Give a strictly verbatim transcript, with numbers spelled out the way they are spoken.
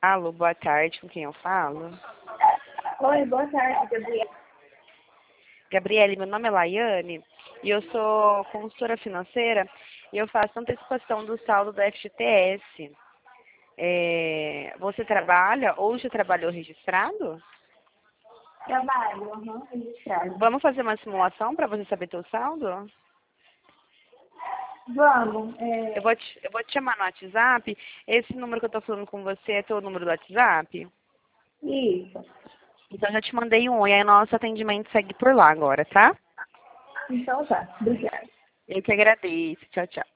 Alô, boa tarde, com quem eu falo? Oi, boa tarde, Gabriela. Gabriele, meu nome é Laiane e eu sou consultora financeira e eu faço antecipação do saldo do F G T S. É, você trabalha ou já trabalhou registrado? Trabalho, aham, registrado. Vamos fazer uma simulação para você saber teu saldo? Vamos, é, Eu vou, te, eu vou te chamar no WhatsApp. Esse número que eu tô falando com você é teu número do WhatsApp? isso. Então eu já te mandei um e aí nosso atendimento segue por lá agora, tá? Então tá, obrigada. Eu que agradeço. Tchau, tchau.